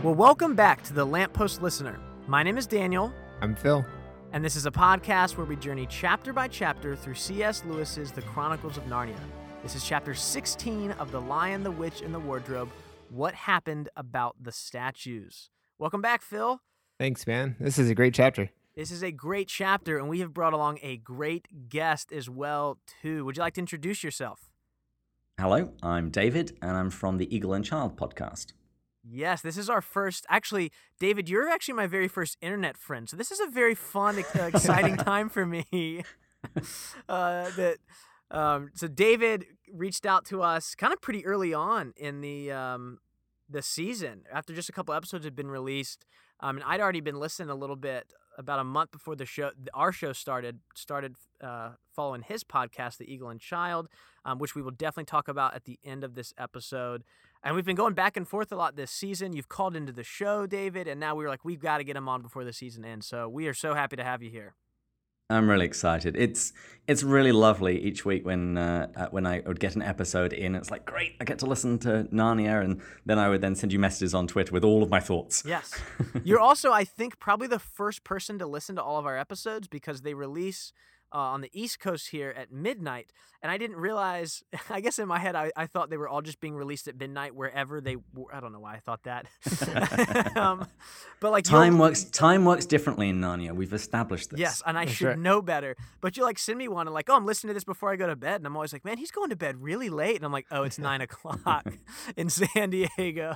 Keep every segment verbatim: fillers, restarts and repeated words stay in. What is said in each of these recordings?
Well, welcome back to the Lamppost Listener. My name is Daniel. I'm Phil. And this is a podcast where we journey chapter by chapter through C S Lewis's The Chronicles of Narnia. This is chapter sixteen of The Lion, the Witch, and the Wardrobe, What Happened About the Statues. Welcome back, Phil. Thanks, man. This is a great chapter. This is a great chapter, and we have brought along a great guest as well, too. Would you like to introduce yourself? Hello, I'm David, and I'm from the Eagle and Child podcast. Yes, this is our first. Actually, David, you're actually my very first internet friend, so this is a very fun, uh, exciting time for me. uh, that um, so David reached out to us kind of pretty early on in the um, the season, after just a couple episodes had been released, um, and I'd already been listening a little bit about a month before the show, our show started. Started uh, following his podcast, The Eagle and Child, um, which we will definitely talk about at the end of this episode. And we've been going back and forth a lot this season. You've called into the show, David, and now we were like, we've got to get him on before the season ends. So we are so happy to have you here. I'm really excited. It's it's really lovely each week when uh, when I would get an episode in. It's like, great, I get to listen to Narnia, and then I would then send you messages on Twitter with all of my thoughts. Yes. You're also, I think, probably the first person to listen to all of our episodes because they release Uh, on the East Coast here at midnight, and I didn't realize, I guess in my head, I, I thought they were all just being released at midnight wherever they were. I don't know why I thought that. um, but like Time works Time works differently in Narnia. We've established this. Yes, and I That's should right. know better. But you like send me one and like, oh, I'm listening to this before I go to bed, and I'm always like, man, he's going to bed really late, and I'm like, oh, it's nine o'clock in San Diego.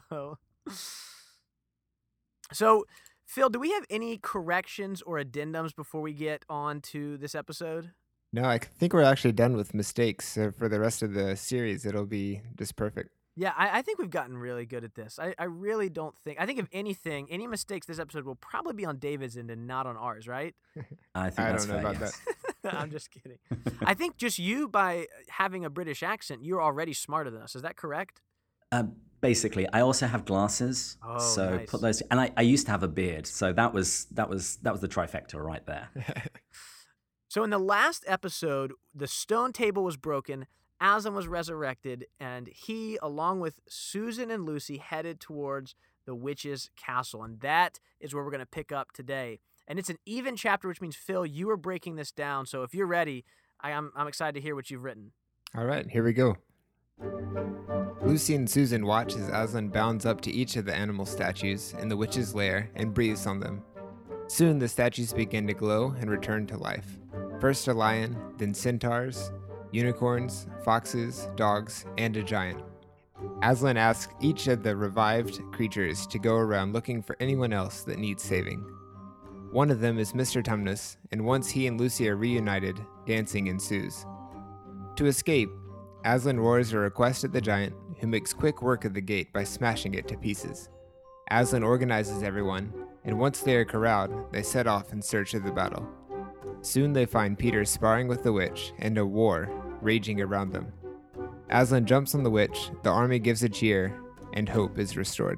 So, Phil, do we have any corrections or addendums before we get on to this episode? No, I think we're actually done with mistakes. So for the rest of the series, it'll be just perfect. Yeah, I, I think we've gotten really good at this. I, I really don't think... I think if anything, any mistakes this episode will probably be on David's end and not on ours, right? I think I that's don't know fair, about yes. that. I'm just kidding. I think just you, by having a British accent, you're already smarter than us. Is that correct? Uh, basically, I also have glasses, Oh, so nice. put those. And I, I used to have a beard, so that was that was that was the trifecta right there. So in the last episode, the stone table was broken, Aslan was resurrected, and he, along with Susan and Lucy, headed towards the witch's castle. And that is where we're going to pick up today. And it's an even chapter, which means, Phil, you are breaking this down. So if you're ready, I, I'm, I'm excited to hear what you've written. All right, here we go. Lucy and Susan watch as Aslan bounds up to each of the animal statues in the witch's lair and breathes on them. Soon the statues begin to glow and return to life. First a lion, then centaurs, unicorns, foxes, dogs, and a giant. Aslan asks each of the revived creatures to go around looking for anyone else that needs saving. One of them is Mister Tumnus, and once he and Lucy are reunited, dancing ensues. To escape, Aslan roars a request at the giant, who makes quick work of the gate by smashing it to pieces. Aslan organizes everyone, and once they are corralled, they set off in search of the battle. Soon they find Peter sparring with the witch, and a war raging around them. Aslan jumps on the witch, the army gives a cheer, and hope is restored.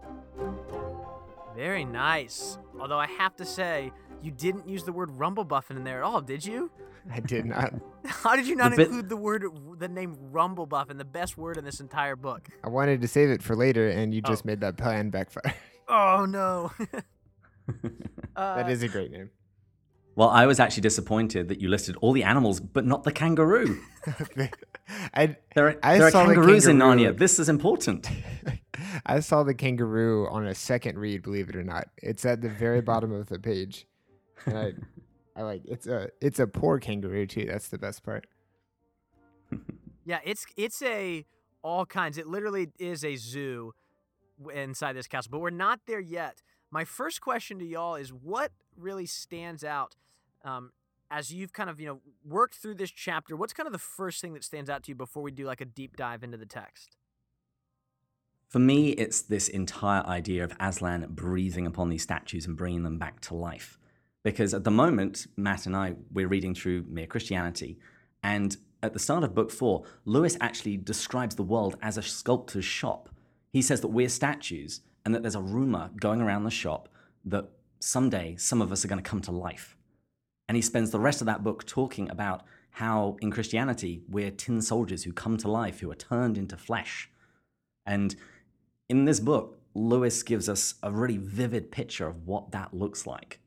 Very nice. Although I have to say, you didn't use the word Rumblebuffin in there at all, did you? I did not. How did you not The bit- include the word, the name Rumblebuffin, the best word in this entire book? I wanted to save it for later, and you just Oh. made that plan backfire. Oh, no. uh, That is a great name. Well, I was actually disappointed that you listed all the animals, but not the kangaroo. I, There are, I there are saw the kangaroos in kangaroo. Narnia. This is important. I saw the kangaroo on a second read, believe it or not. It's at the very bottom of the page. And I, I like it's a it's a poor kangaroo too. That's the best part. Yeah, it's it's a all kinds. It literally is a zoo w- inside this castle, but we're not there yet. My first question to y'all is, what really stands out um, as you've kind of you know worked through this chapter? What's kind of the first thing that stands out to you before we do like a deep dive into the text? For me, it's this entire idea of Aslan breathing upon these statues and bringing them back to life. Because at the moment, Matt and I, we're reading through Mere Christianity, and at the start of book four, Lewis actually describes the world as a sculptor's shop. He says that we're statues, and that there's a rumor going around the shop that someday some of us are going to come to life. And he spends the rest of that book talking about how in Christianity, we're tin soldiers who come to life, who are turned into flesh. And in this book, Lewis gives us a really vivid picture of what that looks like.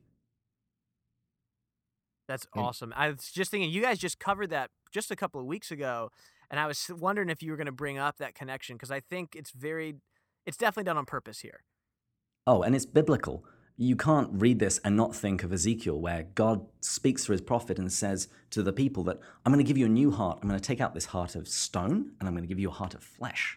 That's And awesome. I was just thinking, you guys just covered that just a couple of weeks ago, and I was wondering if you were going to bring up that connection because I think it's very, it's definitely done on purpose here. Oh, and it's biblical. You can't read this and not think of Ezekiel, where God speaks through his prophet and says to the people that I'm going to give you a new heart. I'm going to take out this heart of stone and I'm going to give you a heart of flesh.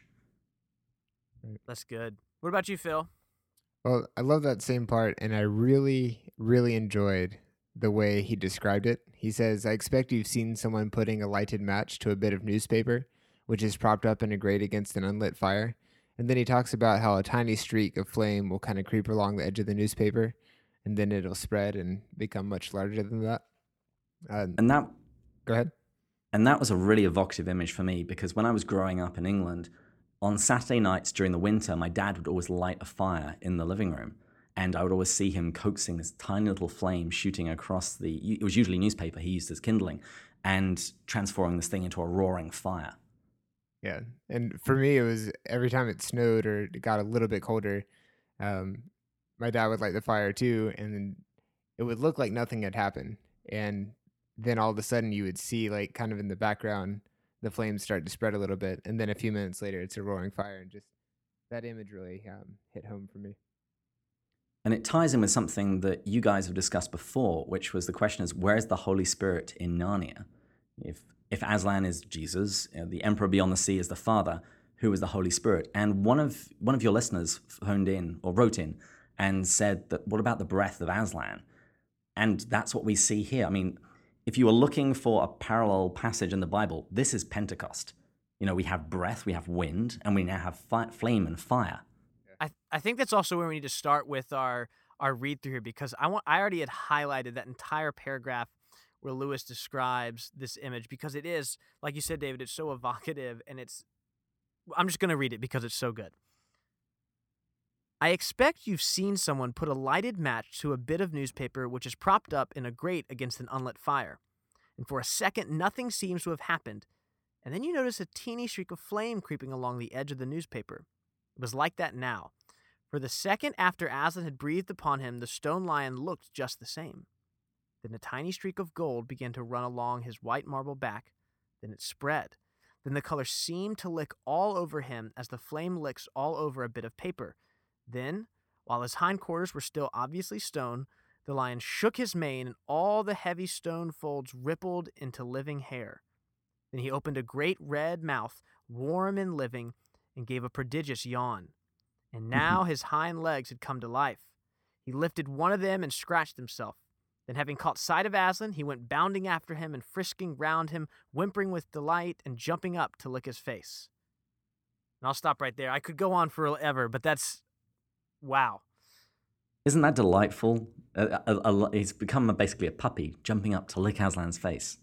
That's good. What about you, Phil? well, I love that same part, and I really, really enjoyed the way he described it. He says, I expect you've seen someone putting a lighted match to a bit of newspaper, which is propped up in a grate against an unlit fire. And then he talks about how a tiny streak of flame will kind of creep along the edge of the newspaper, and then it'll spread and become much larger than that. Uh, And that go ahead. And that was a really evocative image for me because when I was growing up in England, on Saturday nights during the winter, my dad would always light a fire in the living room. And I would always see him coaxing this tiny little flame shooting across the, it was usually newspaper he used as kindling, and transforming this thing into a roaring fire. Yeah. And for me, it was every time it snowed or it got a little bit colder, um, my dad would light the fire too, and then it would look like nothing had happened. And then all of a sudden you would see, like, kind of in the background, the flames start to spread a little bit. And then a few minutes later, it's a roaring fire. And just that image really um, hit home for me. And it ties in with something that you guys have discussed before, which was the question is, where's the Holy Spirit in Narnia? If if Aslan is Jesus, you know, the Emperor beyond the sea is the Father, who is the Holy Spirit? And one of one of your listeners phoned in or wrote in and said that, what about the breath of Aslan? And that's what we see here. I mean, if you are looking for a parallel passage in the Bible, this is Pentecost. You know, we have breath, we have wind, and we now have fi- flame and fire. I I think that's also where we need to start with our our read through here because I want I already had highlighted that entire paragraph where Lewis describes this image because it is, like you said, David, it's so evocative and it's I'm just going to read it because it's so good. I expect you've seen someone put a lighted match to a bit of newspaper which is propped up in a grate against an unlit fire. And for a second, nothing seems to have happened. And then you notice a teeny streak of flame creeping along the edge of the newspaper. It was like that now. For the second after Aslan had breathed upon him, the stone lion looked just the same. Then a tiny streak of gold began to run along his white marble back. Then it spread. Then the color seemed to lick all over him as the flame licks all over a bit of paper. Then, while his hindquarters were still obviously stone, the lion shook his mane and all the heavy stone folds rippled into living hair. Then he opened a great red mouth, warm and living, and gave a prodigious yawn. And now his hind legs had come to life. He lifted one of them and scratched himself. Then, having caught sight of Aslan, he went bounding after him and frisking round him, whimpering with delight and jumping up to lick his face. And I'll stop right there. I could go on forever, but that's... wow. Isn't that delightful? Uh, uh, uh, he's become a, basically a puppy, jumping up to lick Aslan's face.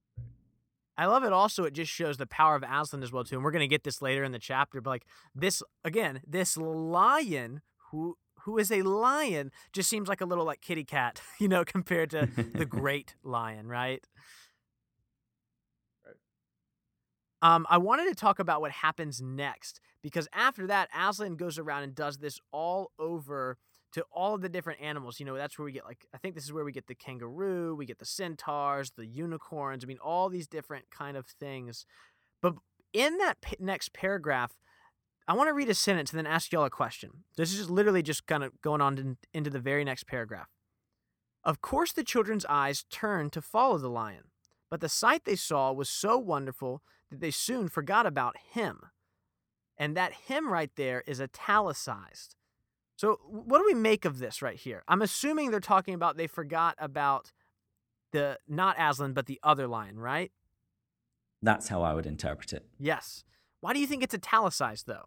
I love it also. It just shows the power of Aslan as well, too. And we're going to get this later in the chapter. But, like, this, again, this lion who who is a lion just seems like a little, like, kitty cat, you know, compared to the great lion, right? Right. Um, I wanted to talk about what happens next. Because after that, Aslan goes around and does this all over to all of the different animals. You know, that's where we get, like, I think this is where we get the kangaroo, we get the centaurs, the unicorns. I mean, all these different kind of things. But in that p- next paragraph, I want to read a sentence and then ask y'all a question. This is just literally just kind of going on in, into the very next paragraph. Of course, the children's eyes turned to follow the lion, but the sight they saw was so wonderful that they soon forgot about him. And that him right there is italicized. So what do we make of this right here? I'm assuming they're talking about they forgot about the, not Aslan, but the other lion, right? That's how I would interpret it. Yes. Why do you think it's italicized, though?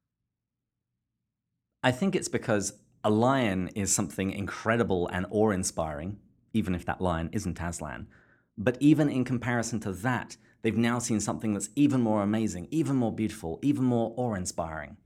I think it's because a lion is something incredible and awe-inspiring, even if that lion isn't Aslan. But even in comparison to that, they've now seen something that's even more amazing, even more beautiful, even more awe-inspiring.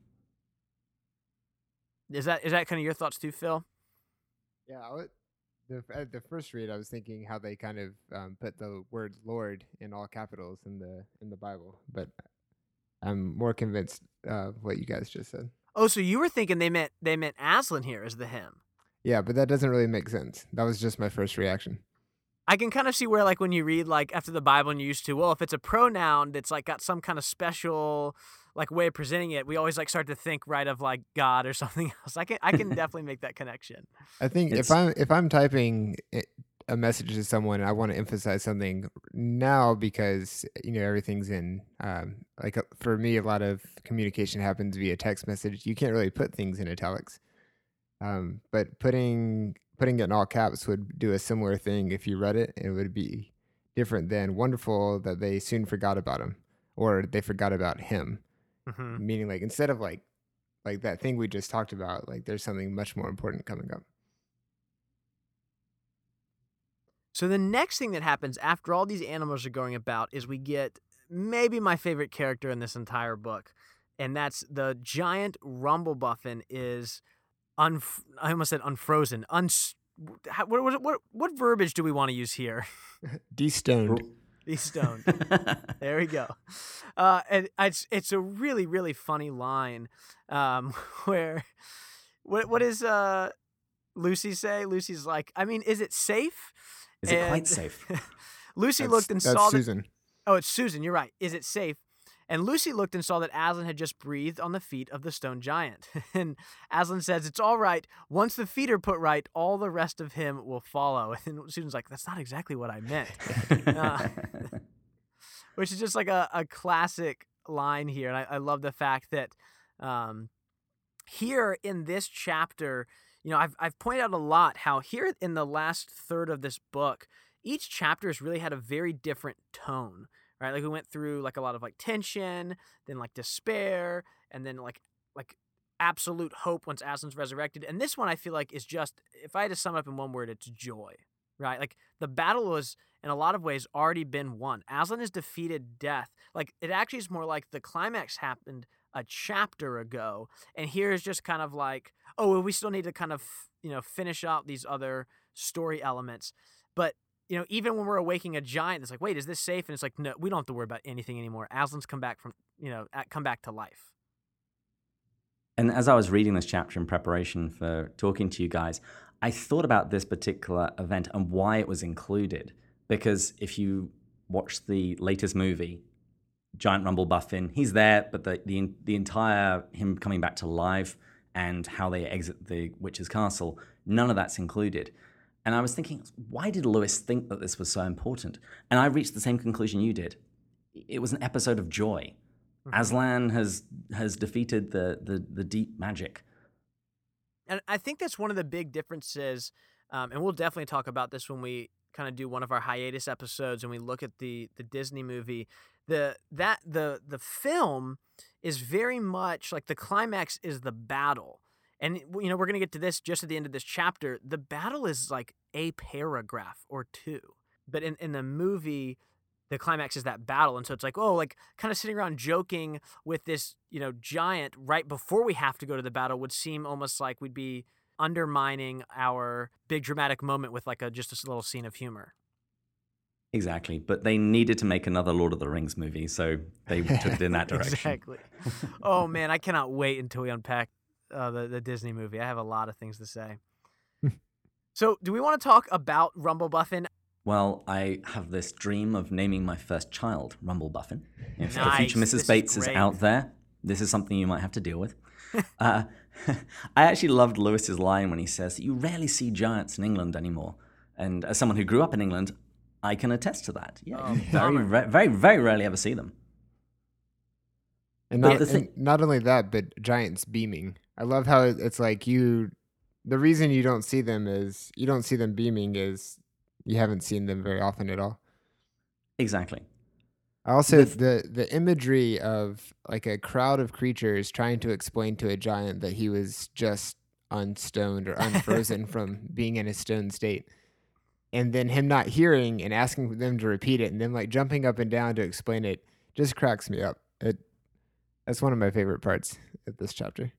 Is that is that kind of your thoughts too, Phil? Yeah, I would, the at the first read, I was thinking how they kind of um, put the word "Lord" in all capitals in the in the Bible, but I'm more convinced of what you guys just said. Oh, so you were thinking they meant they meant Aslan here as the him. Yeah, but that doesn't really make sense. That was just my first reaction. I can kind of see where, like, when you read, like, after the Bible and you used to, well, if it's a pronoun that's, like, got some kind of special, like, way of presenting it, we always, like, start to think, right, of, like, God or something else. I can I can definitely make that connection. I think It's- if I'm if I'm typing it, a message to someone, I want to emphasize something now because you know everything's in um, like uh, for me, a lot of communication happens via text message. You can't really put things in italics, um, but putting putting it in all caps would do a similar thing if you read it. It would be different than wonderful that they soon forgot about him or they forgot about him. Mm-hmm. Meaning, like instead of like like that thing we just talked about, like there's something much more important coming up. So the next thing that happens after all these animals are going about is we get maybe my favorite character in this entire book, and that's the giant Rumblebuffin is un I almost said unfrozen. Uns how, what, what what what verbiage do we want to use here? De-stoned. He's stoned. There we go. Uh, and it's it's a really really funny line, um, where what what is uh Lucy say? Lucy's like, I mean, is it safe? Is it And quite safe? Lucy That's- looked and that's saw that. Susan. Oh, it's Susan. You're right. Is it safe? And Lucy looked and saw that Aslan had just breathed on the feet of the stone giant. And Aslan says, it's all right. Once the feet are put right, all the rest of him will follow. And Susan's like, that's not exactly what I meant. Uh, which is just like a, a classic line here. And I, I love the fact that um, here in this chapter, you know, I've, I've pointed out a lot how here in the last third of this book, each chapter has really had a very different tone. Right, like we went through like a lot of like tension, then like despair, and then like like absolute hope once Aslan's resurrected. And this one I feel like is just, if I had to sum it up in one word, it's joy. Right, like the battle was in a lot of ways already been won. Aslan has defeated death. Like it actually is more like the climax happened a chapter ago, and here is just kind of like, oh, well, we still need to kind of you know finish out these other story elements, but. You know, even when we're awaking a giant, it's like, wait, is this safe? And it's like, no, we don't have to worry about anything anymore. Aslan's come back from, you know, come back to life. And as I was reading this chapter in preparation for talking to you guys, I thought about this particular event and why it was included. Because if you watch the latest movie, Giant Rumblebuffin, he's there, but the, the the entire him coming back to life and how they exit the witch's castle, none of that's included. And I was thinking, why did Lewis think that this was so important? And I reached the same conclusion you did. It was an episode of joy. Mm-hmm. Aslan has has defeated the, the, the deep magic. And I think that's one of the big differences, um, and we'll definitely talk about this when we kind of do one of our hiatus episodes and we look at the the Disney movie. The that the the film is very much like the climax is the battle. And, you know, we're going to get to this just at the end of this chapter. The battle is like a paragraph or two. But in, in the movie, the climax is that battle. And so it's like, oh, like kind of sitting around joking with this, you know, giant right before we have to go to the battle would seem almost like we'd be undermining our big dramatic moment with like a just a little scene of humor. Exactly. But they needed to make another Lord of the Rings movie. So they took it in that direction. Exactly. Oh, man, I cannot wait until we unpack Uh, the, the Disney movie. I have a lot of things to say. So do we want to talk about Rumblebuffin? Well, I have this dream of naming my first child Rumblebuffin. If the Nice. future Missus This is Bates is, great. out there, this is something you might have to deal with. uh, I actually loved Lewis's line when he says that you rarely see giants in England anymore. And as someone who grew up in England, I can attest to that. Yeah, Oh, you very, bummer. very, very, very rarely ever see them. And But not, the thing- and not only that, but giants beaming. I love how it- it's like you. The reason you don't see them is you don't see them beaming is you haven't seen them very often at all. Exactly. Also, The- the the imagery of like a crowd of creatures trying to explain to a giant that he was just unstoned or unfrozen from being in a stone state, and then him not hearing and asking them to repeat it, and then like jumping up and down to explain it, just cracks me up. It that's one of my favorite parts of this chapter.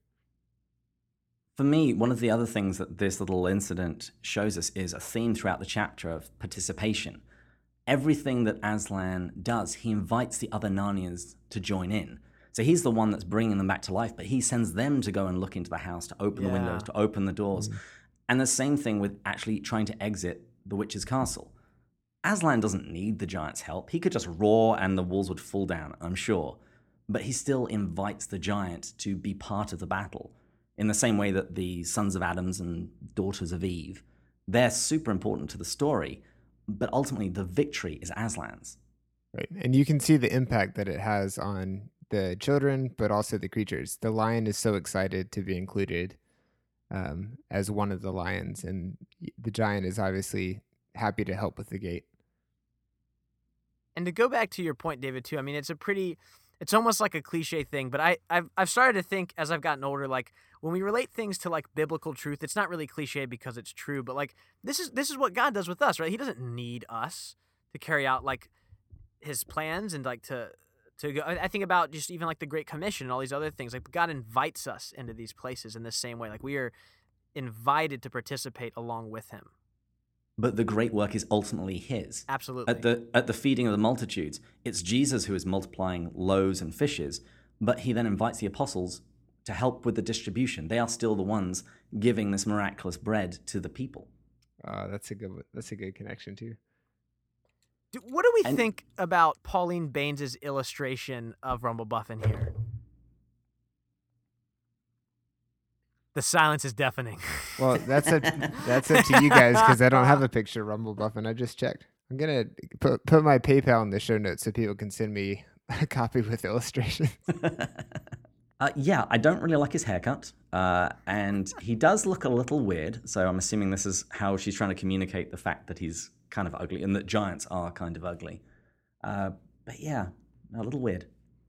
For me, one of the other things that this little incident shows us is a theme throughout the chapter of participation. Everything that Aslan does, he invites the other Narnians to join in. So he's the one that's bringing them back to life, but he sends them to go and look into the house, to open Yeah. the windows, to open the doors. Mm. And the same thing with actually trying to exit the witch's castle. Aslan doesn't need the giant's help. He could just roar and the walls would fall down, I'm sure. But he still invites the giant to be part of the battle, in the same way that the sons of Adams and daughters of Eve, they're super important to the story, but ultimately the victory is Aslan's. Right. And you can see the impact that it has on the children, but also the creatures. The lion is so excited to be included um, as one of the lions, and the giant is obviously happy to help with the gate. And to go back to your point, David, too, I mean, it's a pretty, it's almost like a cliche thing, but I, I've, I've started to think as I've gotten older, like when we relate things to like biblical truth, it's not really cliche because it's true, but like this is, this is what God does with us, right? He doesn't need us to carry out like his plans and like to, to go. I think about just even like the Great Commission and all these other things. Like God invites us into these places in the same way. Like we are invited to participate along with him. But the great work is ultimately his. Absolutely. At the at the feeding of the multitudes, it's Jesus who is multiplying loaves and fishes, but he then invites the apostles to help with the distribution. They are still the ones giving this miraculous bread to the people. Uh, that's a good. That's a good connection too. Do, what do we And- think about Pauline Baines' illustration of Rumblebuffin here? The silence is deafening. Well, that's up, that's up to you guys because I don't have a picture of Rumblebuffin. I just checked. I'm gonna put put my PayPal in the show notes so people can send me a copy with illustrations. uh, yeah, I don't really like his haircut, uh, and he does look a little weird. So I'm assuming this is how she's trying to communicate the fact that he's kind of ugly and that giants are kind of ugly. Uh, but yeah, a little weird.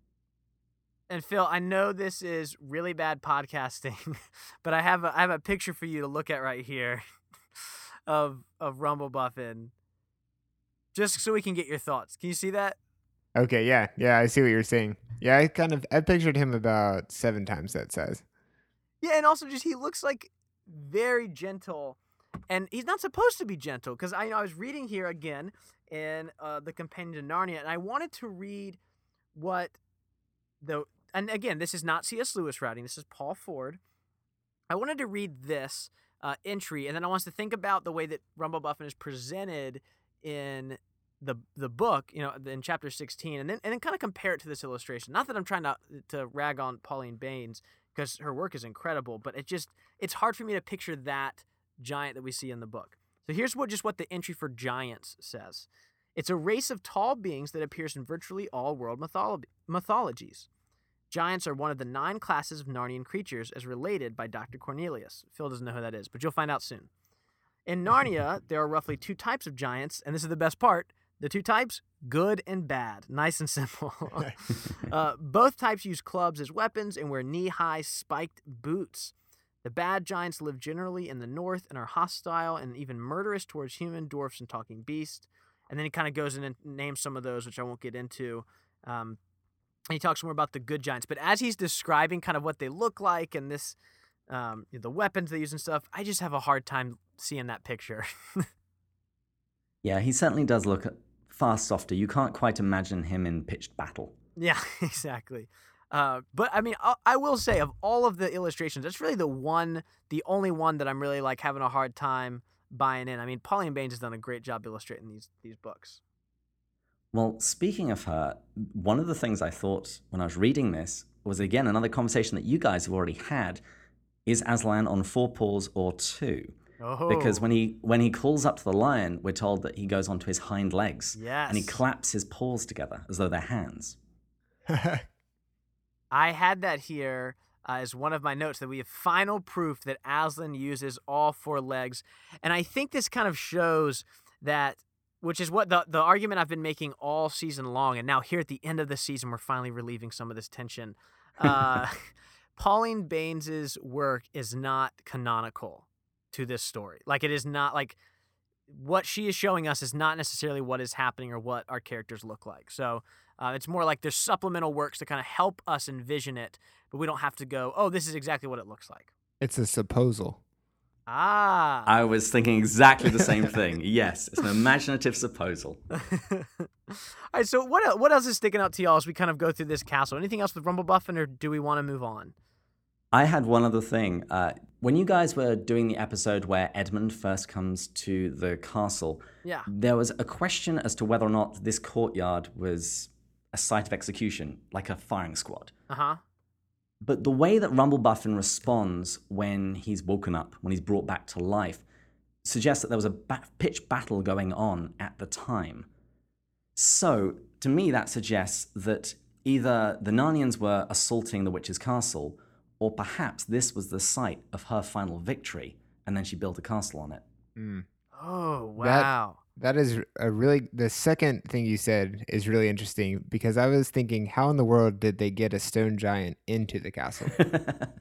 And Phil, I know this is really bad podcasting, but I have a, I have a picture for you to look at right here of of Rumblebuffin, just so we can get your thoughts. Can you see that? Okay, yeah, yeah, I see what you're saying. Yeah, I kind of I pictured him about seven times that size. Yeah, and also just he looks like very gentle, and he's not supposed to be gentle because I you know I was reading here again in uh, the Companion to Narnia, and I wanted to read what the and again this is not C S Lewis writing. This is Paul Ford. I wanted to read this uh, entry, and then I want us to think about the way that Rumblebuffin is presented in the the book, you know, in chapter sixteen, and then and then kind of compare it to this illustration. Not that I'm trying to to rag on Pauline Baines because her work is incredible, but it just it's hard for me to picture that giant that we see in the book. So here's what just what the entry for giants says. It's a race of tall beings that appears in virtually all world mytholo- mythologies. Giants are one of the nine classes of Narnian creatures as related by Doctor Cornelius. Phil doesn't know who that is, but you'll find out soon. In Narnia, there are roughly two types of giants, and this is the best part. The two types, good and bad. Nice and simple. uh, both types use clubs as weapons and wear knee-high spiked boots. The bad giants live generally in the north and are hostile and even murderous towards human, dwarfs, and talking beasts. And then he kind of goes in and names some of those, which I won't get into. Um, and he talks more about the good giants. But as he's describing kind of what they look like and this, um, the weapons they use and stuff, I just have a hard time seeing that picture. Yeah, he certainly does look far softer. You can't quite imagine him in pitched battle. Yeah, exactly. Uh, but I mean, I, I will say of all of the illustrations, that's really the one, the only one that I'm really like having a hard time buying in. I mean, Pauline Baines has done a great job illustrating these these books. Well, speaking of her, one of the things I thought when I was reading this was, again, another conversation that you guys have already had. Is Aslan on four paws or two? Oh, Because when he when he calls up to the lion, we're told that he goes onto his hind legs. yes, And he claps his paws together as though they're hands. I had that here uh, as one of my notes that we have final proof that Aslan uses all four legs, and I think this kind of shows that, which is what the the argument I've been making all season long, and now here at the end of the season, we're finally relieving some of this tension. Uh, Pauline Baines' work is not canonical to this story. Like, it is not like what she is showing us is not necessarily what is happening or what our characters look like. So uh, it's more like there's supplemental works to kind of help us envision it, but we don't have to go, oh, this is exactly what it looks like. It's a supposal. Ah. I was thinking exactly the same thing. Yes, it's an imaginative supposal. All right, so what el- what else is sticking out to y'all as we kind of go through this castle? Anything else with Rumblebuffin, or do we want to move on? I had one other thing. Uh, when you guys were doing the episode where Edmund first comes to the castle, Yeah. there was a question as to whether or not this courtyard was a site of execution, like a firing squad. Uh-huh. But the way that Rumblebuffin responds when he's woken up, when he's brought back to life, suggests that there was a ba- pitched battle going on at the time. So, to me, that suggests that either the Narnians were assaulting the witch's castle, or perhaps this was the site of her final victory, and then she built a castle on it. Mm. Oh, wow. That is a really, the second thing you said is really interesting because I was thinking, how in the world did they get a stone giant into the castle? The,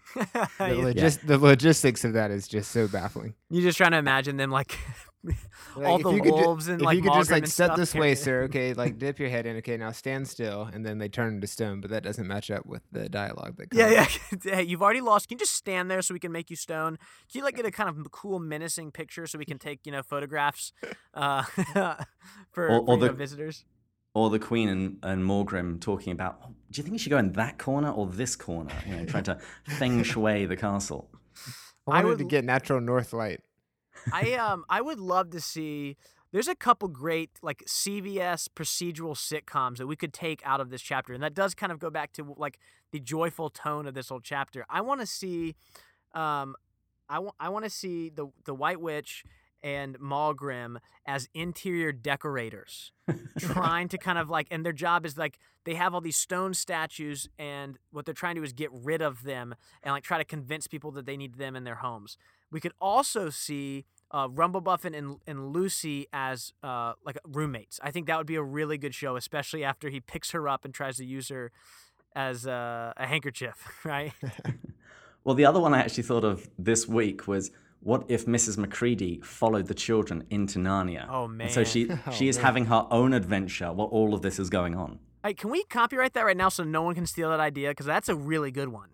logis- the logistics of that is just so baffling. You're just trying to imagine them like, Like, all if the you could ju- wolves and if like you could just Malgrim like and step stuff this way, carrying- sir. Okay, like dip your head in. Okay, now stand still, and then they turn into stone. But that doesn't match up with the dialogue that comes. Yeah, yeah. Hey, you've already lost. Can you just stand there so we can make you stone? Can you like get a kind of cool, menacing picture so we can take you know photographs uh, for, Or- for or you the- know, visitors? Or the Queen and, and Morgrim talking about, oh, do you think you should go in that corner or this corner? You know, trying to feng shui the castle. I wanted I would to get natural north light. I um I would love to see. There's a couple great like C B S procedural sitcoms that we could take out of this chapter, and that does kind of go back to like the joyful tone of this whole chapter. I want to see, um, I want I want to see the the White Witch and Malgrim as interior decorators, trying to kind of like, and their job is like they have all these stone statues, and what they're trying to do is get rid of them and like try to convince people that they need them in their homes. We could also see uh, Rumblebuffin and, and Lucy as uh, like roommates. I think that would be a really good show, especially after he picks her up and tries to use her as a, a handkerchief, right? Well, the other one I actually thought of this week was, what if Missus Macready followed the children into Narnia? Oh, And so man. she Oh, she is man. having her own adventure while all of this is going on. Hey, can we copyright that right now so no one can steal that idea? Because that's a really good one.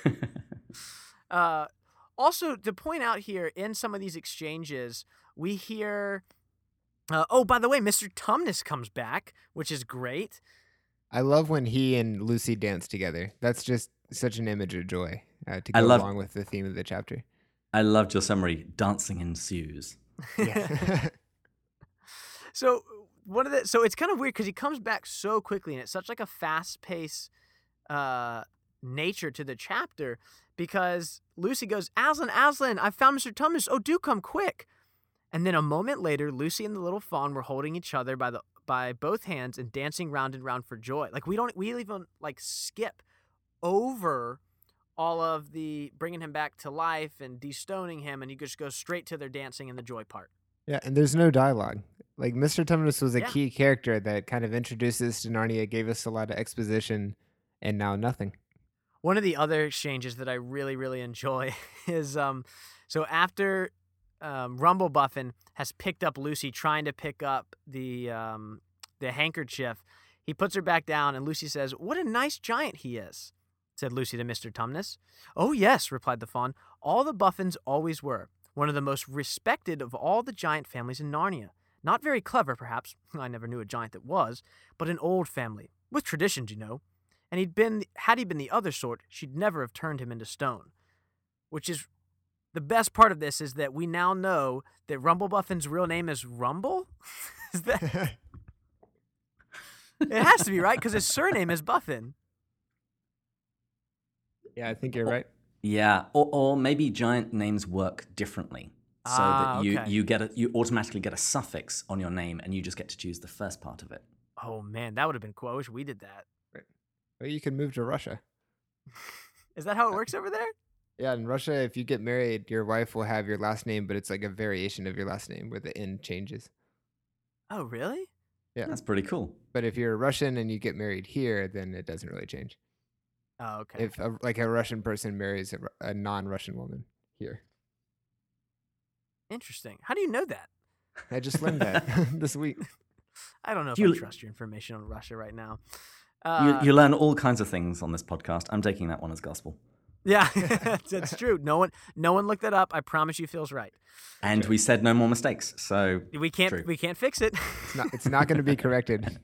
uh, also, to point out here, in some of these exchanges, we hear, uh, oh, by the way, Mister Tumnus comes back, which is great. I love when he and Lucy dance together. That's just such an image of joy uh, to I go love- along with the theme of the chapter. I loved your summary. Dancing ensues. Yeah. So one of the so it's kind of weird because he comes back so quickly, and it's such like a fast paced uh, nature to the chapter. Because Lucy goes, Aslan, Aslan, I found Mister Tumnus. Oh, do come quick! And then a moment later, Lucy and the little fawn were holding each other by the by both hands and dancing round and round for joy. Like we don't we even like skip over all of the bringing him back to life and destoning him, and you just go straight to their dancing and the joy part. Yeah, and there's no dialogue. Like Mister Tumnus was a Yeah. key character that kind of introduced us to Narnia, gave us a lot of exposition, and now nothing. One of the other exchanges that I really, really enjoy is um, so after um, Rumblebuffin has picked up Lucy, trying to pick up the um, the handkerchief, he puts her back down, and Lucy says, "What a nice giant he is," said Lucy to Mister Tumnus. "Oh yes," replied the fawn. "All the Buffins always were. One of the most respected of all the giant families in Narnia. Not very clever, perhaps. I never knew a giant that was, but an old family with traditions, you know. And he'd been, had he been the other sort, she'd never have turned him into stone." Which is the best part of this is that we now know that Rumblebuffin's real name is Rumble. Is that? It has to be, right? Because his surname is Buffin. Yeah, I think you're right. Yeah, or, or maybe giant names work differently. So Ah, that you, okay. you get a, you automatically get a suffix on your name and you just get to choose the first part of it. Oh man, that would have been cool. I wish we did that. Well, you can move to Russia. Is that how it works over there? Yeah, in Russia, if you get married, your wife will have your last name, but it's like a variation of your last name where the N changes. Oh really? Yeah. That's pretty cool. But if you're a Russian and you get married here, then it doesn't really change. Oh okay. If a, like a Russian person marries a, Ru- a non-Russian woman here. Interesting. How do you know that? I just learned that this week. I don't know if You- I trust your information on Russia right now. You, Uh, you learn all kinds of things on this podcast. I'm taking that one as gospel. Yeah, that's true. No one, no one looked that up. I promise you, Phil's right. And we said no more mistakes. So We can't, true. we can't fix it. It's not. It's not going to be corrected.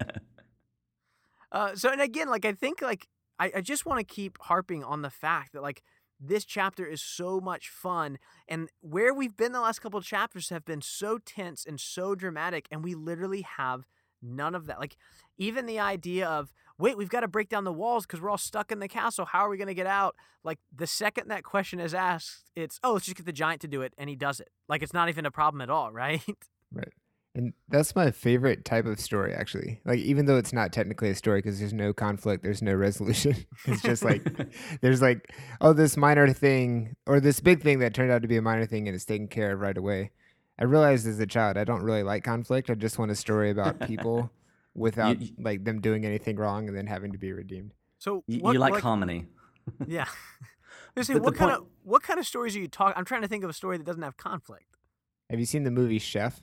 Uh, so, and again, like I think, like I, I just want to keep harping on the fact that like this chapter is so much fun, and where we've been the last couple of chapters have been so tense and so dramatic, and we literally have none of that. Like even the idea of wait, we've got to break down the walls because we're all stuck in the castle. How are we going to get out? Like the second that question is asked, it's oh, let's just get the giant to do it, and he does it. Like it's not even a problem at all, right? Right. And that's my favorite type of story, actually. Like, even though it's not technically a story because there's no conflict, there's no resolution. It's just like, there's like, oh, this minor thing or this big thing that turned out to be a minor thing and it's taken care of right away. I realized as a child, I don't really like conflict. I just want a story about people without You- like them doing anything wrong and then having to be redeemed. So You, what, you like like harmony. yeah. I was gonna say, But the what kind point- of what kind of stories are you talking? I'm trying to think of a story that doesn't have conflict. Have you seen the movie Chef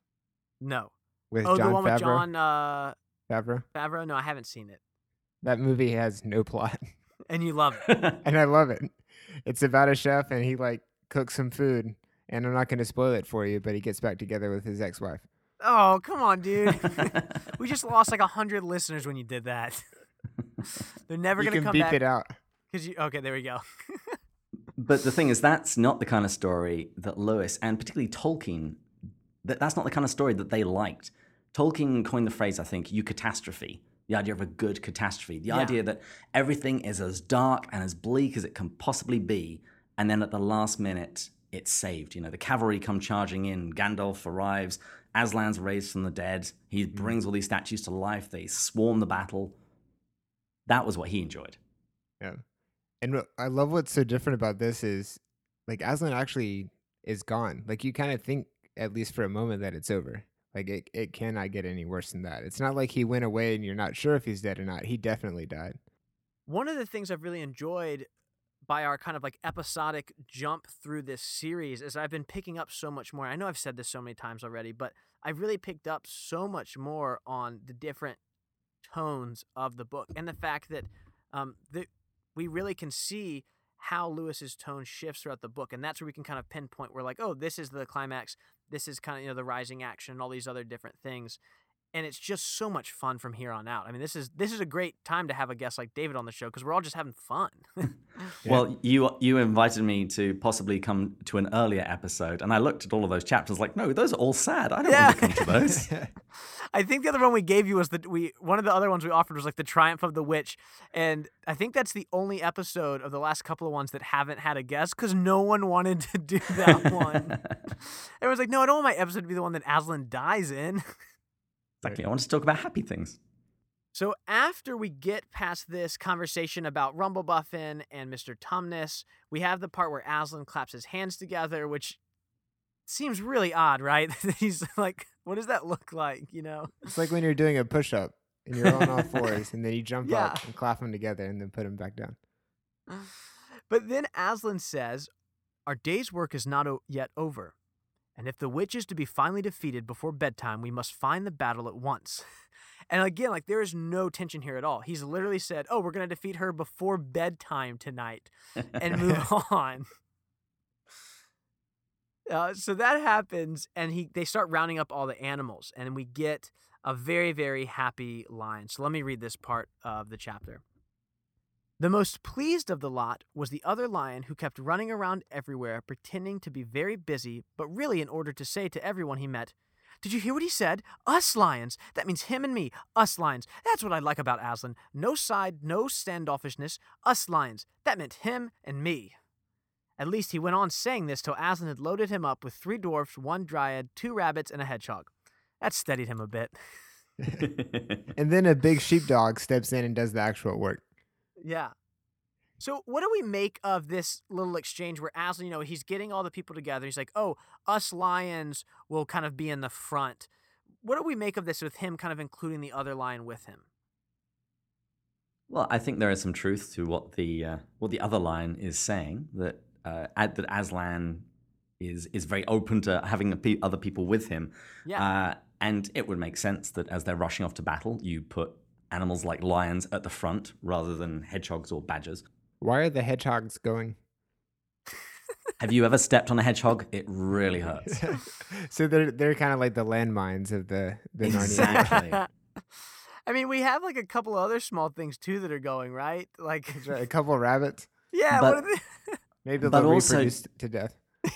No. with Oh, John the one with Favreau? John uh, Favreau? Favreau. No, I haven't seen it, That movie has no plot, and you love it. and I love it. It's about a chef and he like cooks some food, and I'm not going to spoil it for you, but he gets back together with his ex-wife. Oh, come on, dude. We just lost like a hundred listeners when you did that. They're never You gonna can come beep back it out. because you. Okay, there we go. But the thing is, that's not the kind of story that Lewis and particularly Tolkien, that, that's not the kind of story that they liked. Tolkien coined the phrase, I think, eucatastrophe, the idea of a good catastrophe, the Yeah. idea that everything is as dark and as bleak as it can possibly be, and then at the last minute, it's saved. You know, the cavalry come charging in, Gandalf arrives, Aslan's raised from the dead, he brings all these statues to life, they swarm the battle. That was what he enjoyed. Yeah. And what I love what's so different about this is like Aslan actually is gone. Like you kind of think, at least for a moment, that it's over. Like it, it cannot get any worse than that. It's not like he went away and you're not sure if he's dead or not. He definitely died. One of the things I've really enjoyed by our kind of like episodic jump through this series is I've been picking up so much more. I know I've said this so many times already, but I've really picked up so much more on the different tones of the book and the fact that um, the, we really can see how Lewis's tone shifts throughout the book, and that's where we can kind of pinpoint. We're like, oh, this is the climax. This is kind of, you know, the rising action and all these other different things. And it's just so much fun from here on out. I mean, this is this is a great time to have a guest like David on the show because we're all just having fun. Yeah. Well, you you invited me to possibly come to an earlier episode, and I looked at all of those chapters like, no, those are all sad. I don't Yeah. want to come to those. I think the other one we gave you was the we one of the other ones we offered was like the Triumph of the Witch, and I think that's the only episode of the last couple of ones that haven't had a guest because no one wanted to do that one. Everyone's like, no, I don't want my episode to be the one that Aslan dies in. Exactly. I want to talk about happy things. So after we get past this conversation about Rumblebuffin and Mister Tumnus, we have the part where Aslan claps his hands together, which seems really odd, right? He's like, what does that look like, you know? It's like when you're doing a push-up and you're on all fours and then you jump Yeah. up and clap them together and then put them back down. But then Aslan says, our day's work is not o- yet over. And if the witch is to be finally defeated before bedtime, we must find the battle at once. And again, like there is no tension here at all. He's literally said, oh, we're going to defeat her before bedtime tonight and move on. Uh, so that happens, and he they start rounding up all the animals, and we get a very, very happy line. So let me read this part of the chapter. The most pleased of the lot was the other lion who kept running around everywhere, pretending to be very busy, but really in order to say to everyone he met, did you hear what he said? Us lions. That means him and me. Us lions. That's what I like about Aslan. No side, no standoffishness. Us lions. That meant him and me. At least he went on saying this till Aslan had loaded him up with three dwarfs, one dryad, two rabbits, and a hedgehog. That steadied him a bit. And then a big sheepdog steps in and does the actual work. Yeah. So what do we make of this little exchange where Aslan, you know, he's getting all the people together. He's like, oh, us lions will kind of be in the front. What do we make of this with him kind of including the other lion with him? Well, I think there is some truth to what the uh, what the other lion is saying, that uh, Ad- that Aslan is is very open to having the pe- other people with him. Yeah. Uh, and it would make sense that as they're rushing off to battle, you put animals like lions at the front rather than hedgehogs or badgers. Why are the hedgehogs going? Have you ever stepped on a hedgehog? It really hurts. So they're they're kind of like the landmines of the the Narnia. Exactly. I mean, we have like a couple other small things too that are going, right? Like, That's right, a couple of rabbits. yeah, But- what are they? Maybe But they'll also- reproduce to death.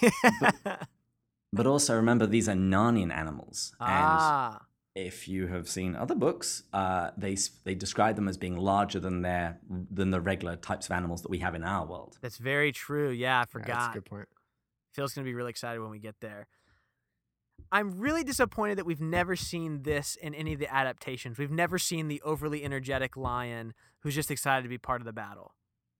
But also remember, these are Narnian animals. And ah, if you have seen other books, uh, they s- they describe them as being larger than their than the regular types of animals that we have in our world. that's very true. Yeah, I Yeah, forgot. that's a good point. Phil's going to be really excited when we get there. I'm really disappointed that we've never seen this in any of the adaptations. We've never seen the overly energetic lion who's just excited to be part of the battle.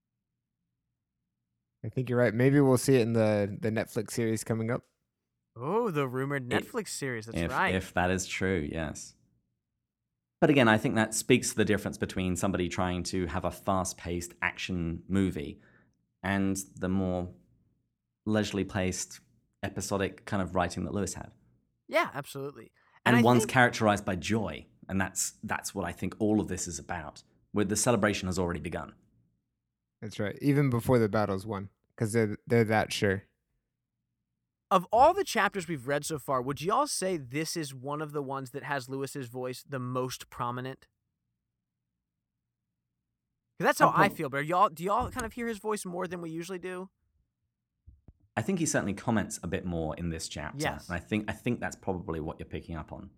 I think you're right. Maybe we'll see it in the the Netflix series coming up. Oh, the rumored If- Netflix series. That's if, right. if that is true, yes. But again, I think that speaks to the difference between somebody trying to have a fast-paced action movie and the more leisurely paced, episodic kind of writing that Lewis had. Yeah, absolutely. And, I one's think- characterized by joy, and that's that's what I think all of this is about. Where the celebration has already begun. That's right. Even before the battle's won, because they're they're that sure. Of all the chapters we've read so far, would y'all say this is one of the ones that has Lewis's voice the most prominent? 'Cause that's how I'll I prob- feel. But are y'all, do y'all kind of hear his voice more than we usually do? I think he certainly comments a bit more in this chapter. Yes. And I think I think that's probably what you're picking up on.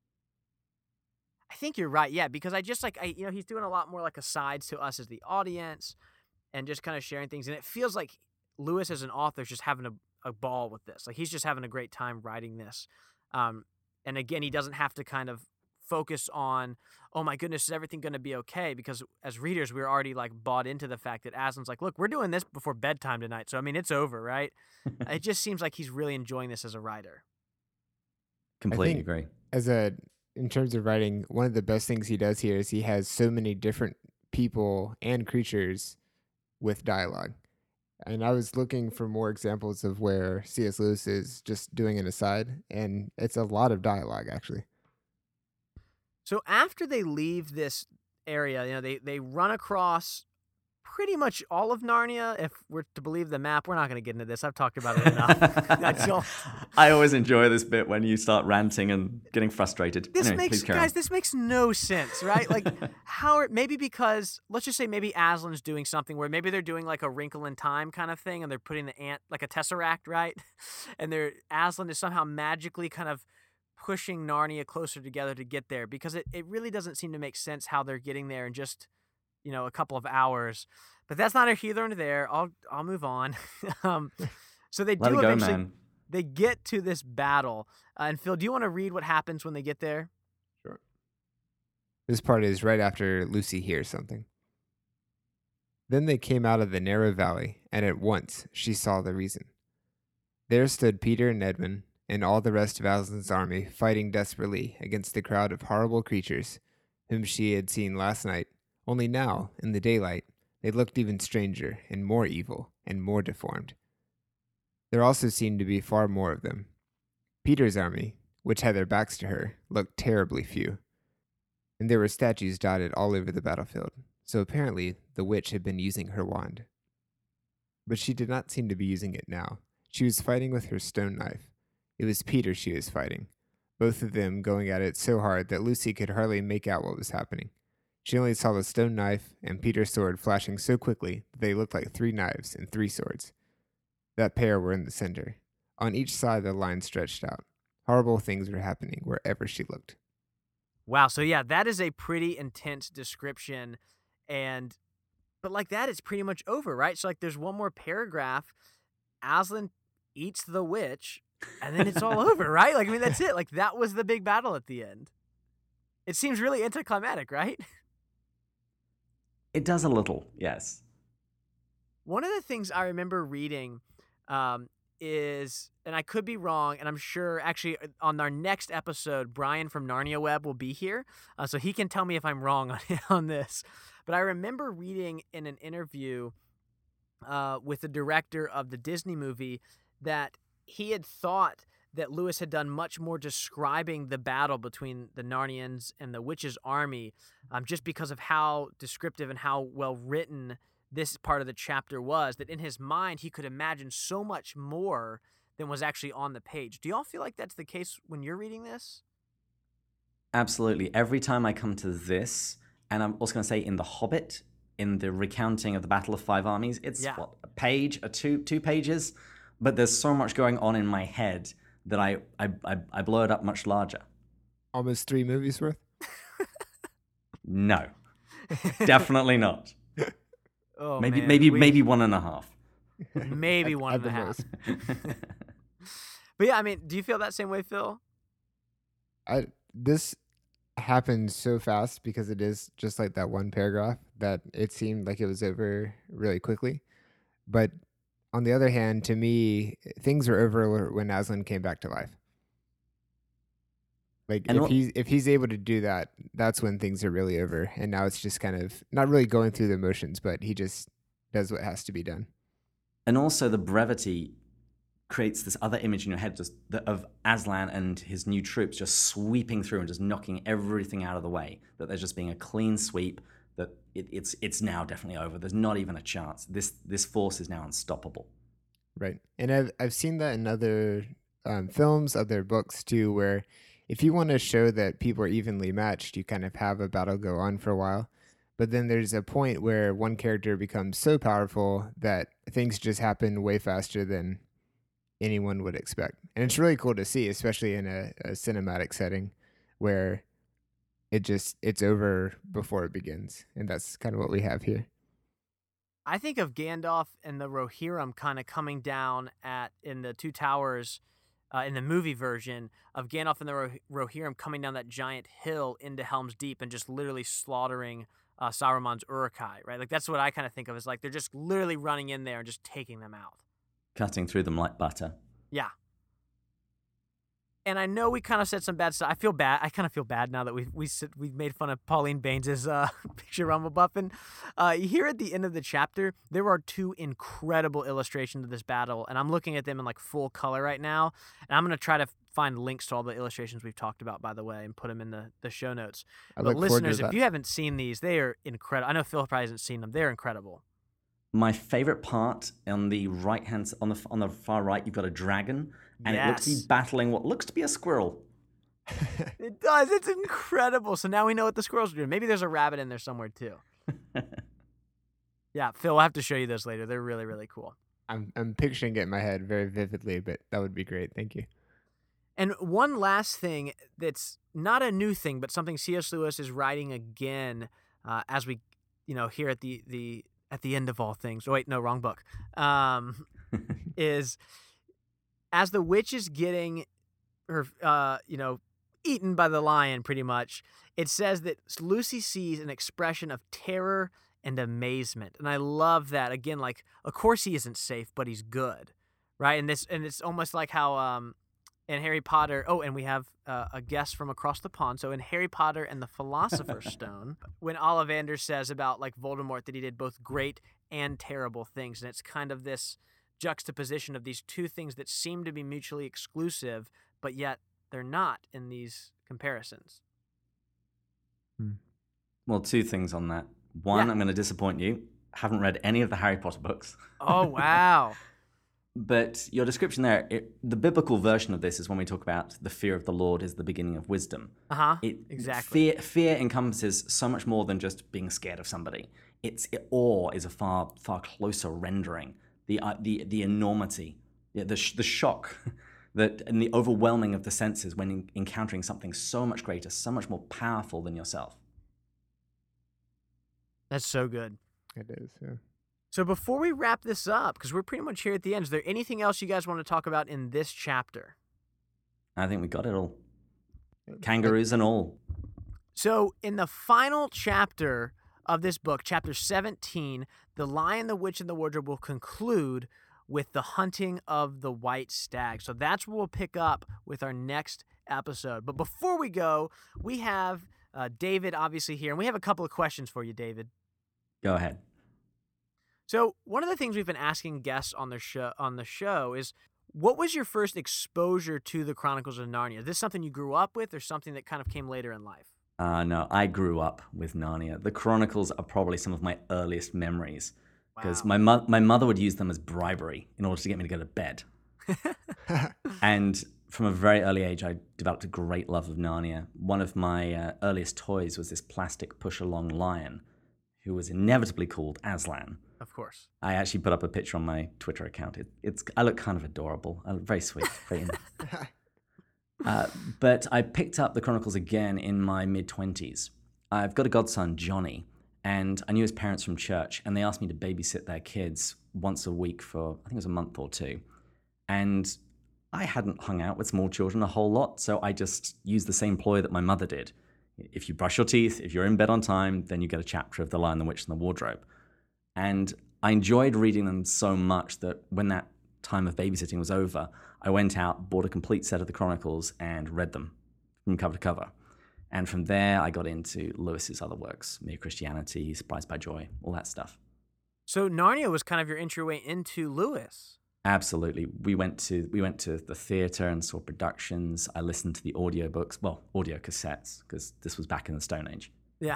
I think you're right. Yeah, because I just like I, you know, he's doing a lot more like asides to us as the audience, and just kind of sharing things. And it feels like Lewis as an author is just having a, a ball with this. Like he's just having a great time writing this. Um, and again, he doesn't have to kind of focus on, oh my goodness, is everything going to be okay? Because as readers, we're already like bought into the fact that Aslan's like, look, we're doing this before bedtime tonight. So I mean, it's over, right? It just seems like he's really enjoying this as a writer. Completely think- agree. As a in terms of writing, one of the best things he does here is he has so many different people and creatures with dialogue. And I was looking for more examples of where C S. Lewis is just doing an aside, and it's a lot of dialogue actually. So after they leave this area, you know, they, they run across pretty much all of Narnia. If we're to believe the map, we're not going to get into this. I've talked about it enough. I don't- I always enjoy this bit when you start ranting and getting frustrated. This Anyway, makes please carry guys, on. this makes no sense, right? Like how are, maybe because let's just say maybe Aslan's doing something where maybe they're doing like a Wrinkle in Time kind of thing, and they're putting the ant like a tesseract, right? And they're Aslan is somehow magically kind of pushing Narnia closer together to get there, because it, it really doesn't seem to make sense how they're getting there in just, you know, a couple of hours. But that's not here nor there. I'll I'll move on. um, so they Let do it go, eventually man. they get to this battle. Uh, and Phil, do you want to read what happens when they get there? This part is right after Lucy hears something. Then they came out of the narrow valley, and at once she saw the reason. There stood Peter and Edmund and all the rest of Aslan's army fighting desperately against the crowd of horrible creatures whom she had seen last night, only now, in the daylight, they looked even stranger and more evil and more deformed. There also seemed to be far more of them. Peter's army, which had their backs to her, looked terribly few, and there were statues dotted all over the battlefield, so apparently the witch had been using her wand. But she did not seem to be using it now. She was fighting with her stone knife. It was Peter she was fighting, both of them going at it so hard that Lucy could hardly make out what was happening. She only saw the stone knife and Peter's sword flashing so quickly that they looked like three knives and three swords. That pair were in the center. On each side the line stretched out. Horrible things were happening wherever she looked. Wow. So yeah, that is a pretty intense description, and but like that, it's pretty much over, right? So like, there's one more paragraph. Aslan eats the witch, and then it's all over, right? Like I mean, that's it. Like that was the big battle at the end. It seems really anticlimactic, right? It does a little, yes. One of the things I remember reading um, is, and I could be wrong, and I'm sure actually on our next episode, Brian from Narnia Web will be here, uh, so he can tell me if I'm wrong on, on this. But I remember reading in an interview uh, with the director of the Disney movie that he had thought that Lewis had done much more describing the battle between the Narnians and the witch's army, um, just because of how descriptive and how well written this part of the chapter was, that in his mind he could imagine so much more than was actually on the page. Do y'all feel like that's the case when you're reading this? Absolutely. Every time I come to this, and I'm also going to say in The Hobbit, in the recounting of the Battle of Five Armies, it's Yeah. what, a page, a two two pages, but there's so much going on in my head that I I I, I blow it up much larger. Almost three movies worth. No, definitely not. Oh, maybe man. maybe We- maybe one and a half. maybe At- one at and a the half. most. But yeah, I mean, do you feel that same way, Phil? I this happened so fast because it is just like that one paragraph that it seemed like it was over really quickly. But on the other hand, to me, things were over when Aslan came back to life. Like And if what- he's if he's able to do that, that's when things are really over. And now it's just kind of not really going through the motions, but he just does what has to be done. And also the brevity creates this other image in your head just the, of Aslan and his new troops just sweeping through and just knocking everything out of the way. That there's just being a clean sweep. That it, it's it's now definitely over. There's not even a chance. This this force is now unstoppable. Right. And I've I've seen that in other um, films, other books too, where if you want to show that people are evenly matched, you kind of have a battle go on for a while. But then there's a point where one character becomes so powerful that things just happen way faster than anyone would expect. And it's really cool to see, especially in a, a cinematic setting where it just it's over before it begins. And that's kind of what we have here. I think of Gandalf and the Rohirrim kind of coming down at in the Two Towers, uh, in the movie version of Gandalf and the Roh- Rohirrim coming down that giant hill into Helm's Deep and just literally slaughtering uh, Saruman's Uruk-hai, right? Like that's what I kind of think of as like they're just literally running in there and just taking them out. Cutting through them like butter. Yeah. And I know we kind of said some bad stuff. I feel bad. I kind of feel bad now that we we sit, we've made fun of Pauline Baines's uh, picture Rumblebuffin. Uh, here at the end of the chapter, there are two incredible illustrations of this battle, and I'm looking at them in like full color right now. And I'm gonna try to find links to all the illustrations we've talked about, by the way, and put them in the, the show notes. I But look forward to listeners, if that. you haven't seen these, they are incredible. I know Phil probably hasn't seen them. They're incredible. My favorite part on the right hand on the on the far right, you've got a dragon, and it looks to Yes. be battling what looks to be a squirrel. It does. It's incredible. So now we know what the squirrels are doing. Maybe there's a rabbit in there somewhere too. Yeah, Phil, I'll have to show you those later. They're really, really cool. I'm I'm picturing it in my head very vividly, but that would be great. Thank you. And one last thing that's not a new thing, but something C S. Lewis is writing again uh, as we, you know, here at the the at the end of all things. Oh, wait, no, wrong book. Um, is as the witch is getting her, uh, you know, eaten by the lion, pretty much. It says that Lucy sees an expression of terror and amazement, and I love that. Again, like, of course he isn't safe, but he's good, right? And this, and it's almost like how um, in Harry Potter. Oh, and we have uh, a guest from across the pond. So in Harry Potter and the Philosopher's Stone, when Ollivander says about like Voldemort that he did both great and terrible things, and it's kind of this juxtaposition of these two things that seem to be mutually exclusive, but yet they're not in these comparisons. Well, two things on that. One, Yeah. I'm going to disappoint you. Haven't read any of the Harry Potter books. Oh, wow. But your description there, it, the biblical version of this is when we talk about the fear of the Lord is the beginning of wisdom. Uh-huh. It, Exactly. Fear, fear encompasses so much more than just being scared of somebody. It's it, awe is a far far closer rendering. The uh, the the enormity, yeah, the sh- the shock, that and the overwhelming of the senses when en- encountering something so much greater, so much more powerful than yourself. That's so good. It is. Yeah. So before we wrap this up, because we're pretty much here at the end, is there anything else you guys want to talk about in this chapter? I think we got it all. Kangaroos and all. So in the final chapter of this book, chapter seventeen, The Lion, the Witch, and the Wardrobe will conclude with the hunting of the white stag. So that's where we'll pick up with our next episode. But before we go, we have uh, David obviously here, and we have a couple of questions for you, David. Go ahead. So one of the things we've been asking guests on the show on the show is, what was your first exposure to the Chronicles of Narnia? Is this something you grew up with, or something that kind of came later in life? Uh, no, I grew up with Narnia. The Chronicles are probably some of my earliest memories. because Wow. my mo- my mother would use them as bribery in order to get me to go to bed. And from a very early age, I developed a great love of Narnia. One of my uh, earliest toys was this plastic push-along lion, who was inevitably called Aslan. Of course. I actually put up a picture on my Twitter account. It, it's I look kind of adorable. I look very sweet. Very uh, but I picked up the Chronicles again in my mid-twenties. I've got a godson, Johnny, and I knew his parents from church, and they asked me to babysit their kids once a week for, I think it was a month or two. And I hadn't hung out with small children a whole lot, so I just used the same ploy that my mother did. If you brush your teeth, if you're in bed on time, then you get a chapter of The Lion, the Witch, and the Wardrobe. And I enjoyed reading them so much that when that time of babysitting was over, I went out, bought a complete set of the Chronicles, and read them from cover to cover. And from there, I got into Lewis's other works, Mere Christianity, Surprised by Joy, all that stuff. So Narnia was kind of your entryway into Lewis. Absolutely. We went to we went to the theater and saw productions. I listened to the audiobooks, well, audio cassettes, because this was back in the Stone Age. Yeah.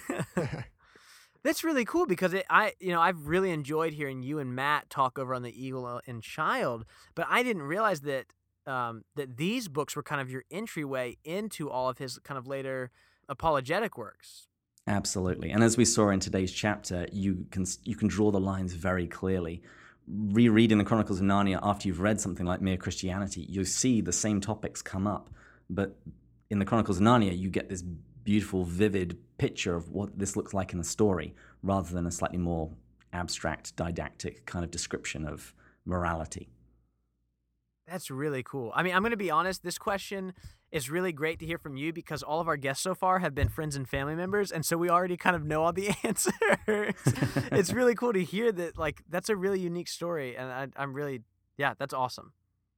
That's really cool because it, I, you know, I've really enjoyed hearing you and Matt talk over on The Eagle and Child, but I didn't realize that um, that these books were kind of your entryway into all of his kind of later apologetic works. Absolutely. And as we saw in today's chapter, you can you can draw the lines very clearly. Rereading the Chronicles of Narnia after you've read something like Mere Christianity, you see the same topics come up, but in the Chronicles of Narnia, you get this beautiful, vivid picture of what this looks like in the story, rather than a slightly more abstract, didactic kind of description of morality. That's really cool. I mean, I'm going to be honest, this question is really great to hear from you because all of our guests so far have been friends and family members, and so we already kind of know all the answers. It's really cool to hear that, like, that's a really unique story, and I, I'm really, yeah, that's awesome.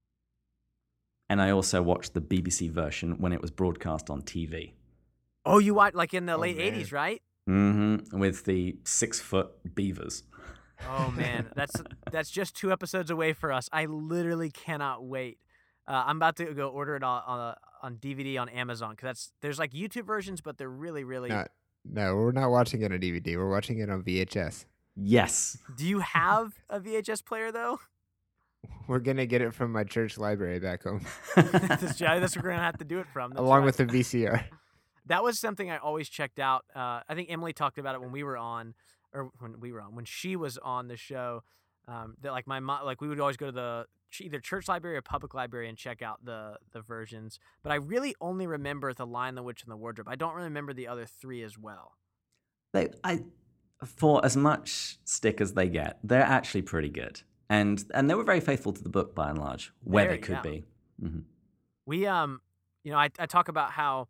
And I also watched the B B C version when it was broadcast on T V. Oh, you watched, like, in the Oh, late man. eighties, right? Mm-hmm. With the six-foot beavers. Oh, man, that's that's just two episodes away for us. I literally cannot wait. Uh, I'm about to go order it on on, on D V D on Amazon because that's there's like YouTube versions, but they're really, really. No, no, we're not watching it on D V D. We're watching it on V H S. Yes. Do you have a V H S player though? We're gonna get it from my church library back home, That's, yeah, that's where we're gonna have to do it from. That's along right. with the V C R. That was something I always checked out. Uh, I think Emily talked about it when we were on, or when we were on, when she was on the show. Um, that like my mom, like we would always go to the either church library or public library and check out the the versions. But I really only remember The Lion, the Witch, and the Wardrobe. I don't remember the other three as well. They, I, for as much stick as they get, they're actually pretty good. And and they were very faithful to the book by and large, where Very, they could yeah. be. Mm-hmm. We um, you know, I I talk about how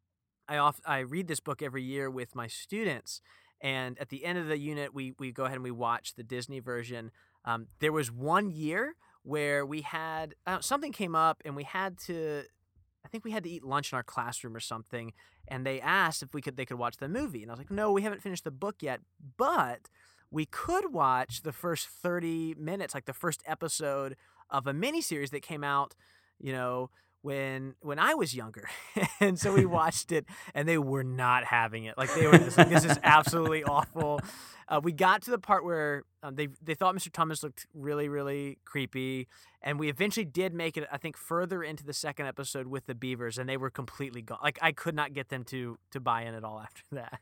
I off I read this book every year with my students. And at the end of the unit, we we go ahead and we watch the Disney version. Um, there was one year where we had uh, something came up, and we had to, I think we had to eat lunch in our classroom or something. And they asked if we could they could watch the movie, and I was like, no, we haven't finished the book yet, but we could watch the first thirty minutes, like the first episode of a miniseries that came out, you know, when when I was younger. And so we watched it, and they were not having it. Like, they were just like, this is absolutely awful. Uh, we got to the part where um, they they thought Mister Thomas looked really, really creepy, and we eventually did make it, I think, further into the second episode with the beavers, and they were completely gone. Like, I could not get them to to buy in at all after that.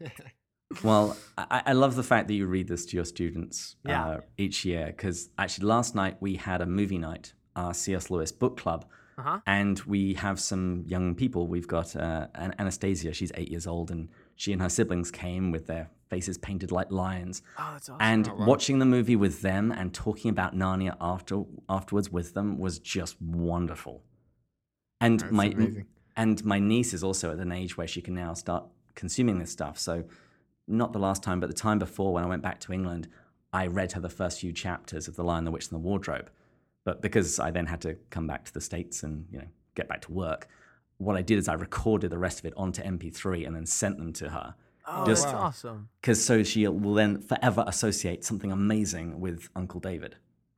Well, I, I love the fact that you read this to your students Yeah. uh, each year, because actually last night we had a movie night, our C S Lewis book club, Uh-huh. and we have some young people. We've got uh, An- Anastasia, she's eight years old, and she and her siblings came with their faces painted like lions. Oh, that's awesome. And Oh, wow. watching the movie with them and talking about Narnia after afterwards with them was just wonderful. And That's my amazing. and my niece is also at an age where she can now start consuming this stuff. So not the last time, but the time before when I went back to England, I read her the first few chapters of The Lion, the Witch, and the Wardrobe. But because I then had to come back to the States and, you know, get back to work, what I did is I recorded the rest of it onto M P three and then sent them to her. Oh, Just- that's Wow. awesome. Because so she will then forever associate something amazing with Uncle David.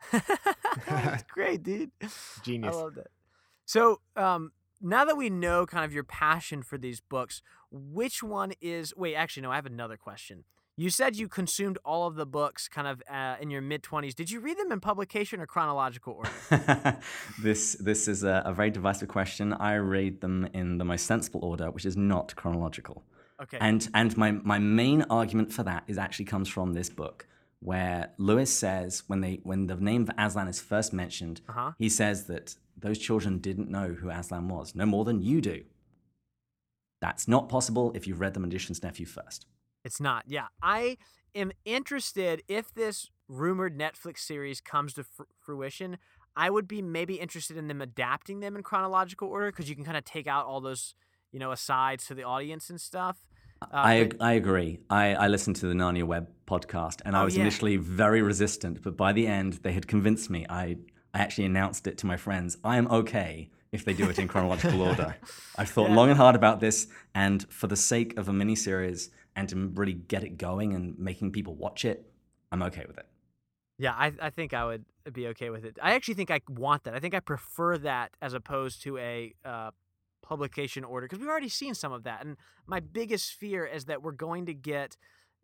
That's great, dude. Genius. I love that. So, um, now that we know kind of your passion for these books, which one is? Wait, actually, no. I have another question. You said you consumed all of the books kind of uh, in your mid-twenties. Did you read them in publication or chronological order? this this is a, a very divisive question. I read them in the most sensible order, which is not chronological. Okay. And and my, my main argument for that is actually comes from this book, where Lewis says, when they when the name of Aslan is first mentioned, Uh-huh. he says that those children didn't know who Aslan was, no more than you do. That's not possible if you've read The Magician's Nephew first. It's not. Yeah. I am interested if this rumored Netflix series comes to fr- fruition. I would be maybe interested in them adapting them in chronological order because you can kind of take out all those, you know, asides to the audience and stuff. Uh, I but- I agree. I, I listened to the Narnia Web podcast, and I Oh, was yeah. initially very resistant, but by the end, they had convinced me. I, I actually announced it to my friends. I am okay if they do it in chronological order. I've thought Yeah. long and hard about this, and for the sake of a miniseries and to really get it going and making people watch it, I'm okay with it. Yeah, I, I think I would be okay with it. I actually think I want that. I think I prefer that as opposed to a uh, publication order because we've already seen some of that. And my biggest fear is that we're going to get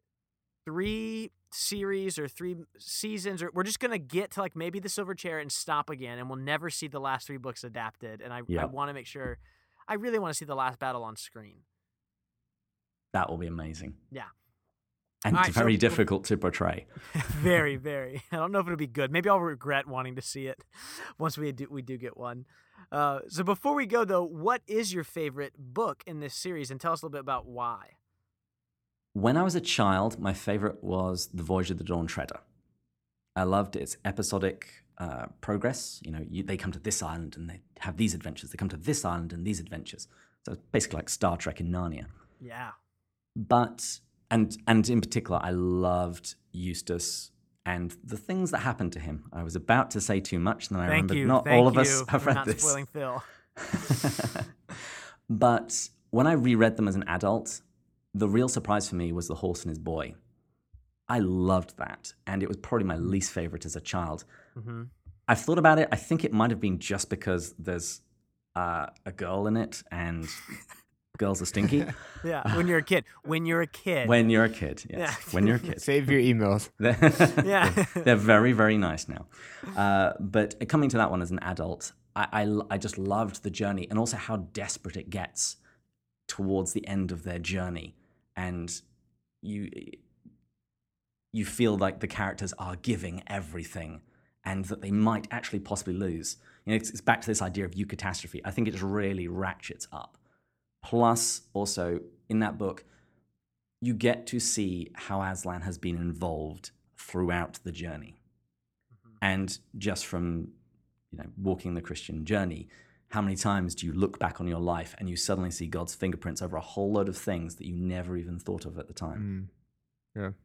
three series or three seasons, or we're just going to get to like maybe the Silver Chair and stop again, and we'll never see the last three books adapted. And I, I Yep. want to make sure, I really want to see the last battle on screen. That will be amazing. Yeah. And All right, so- very difficult to portray. very, very. I don't know if it'll be good. Maybe I'll regret wanting to see it once we do we do get one. Uh, so before we go, though, what is your favorite book in this series, and tell us a little bit about why. When I was a child, my favorite was The Voyage of the Dawn Treader. I loved its episodic uh, progress. You know, you, they come to this island and they have these adventures. They come to this island and these adventures. So it's basically like Star Trek in Narnia. Yeah. But, and and in particular, I loved Eustace and the things that happened to him. I was about to say too much, and then I Thank remembered you. not Thank all of you us have for read not this. spoiling Phil. But when I reread them as an adult, the real surprise for me was The Horse and His Boy. I loved that, and it was probably my least favorite as a child. Mm-hmm. I've thought about it. I think it might have been just because there's uh, a girl in it, and girls are stinky. Yeah. When you're a kid. When you're a kid. When you're a kid, yes. Yeah. When you're a kid. Save your emails. Yeah. They're very, very nice now. Uh, but coming to that one as an adult, I, I, I just loved the journey and also how desperate it gets towards the end of their journey. And you you feel like the characters are giving everything and that they might actually possibly lose. You know, it's, it's back to this idea of eucatastrophe. I think it just really ratchets up. Plus, also, in that book, you get to see how Aslan has been involved throughout the journey. Mm-hmm. And just from, you know, walking the Christian journey, how many times do you look back on your life and you suddenly see God's fingerprints over a whole load of things that you never even thought of at the time? Mm. Yeah.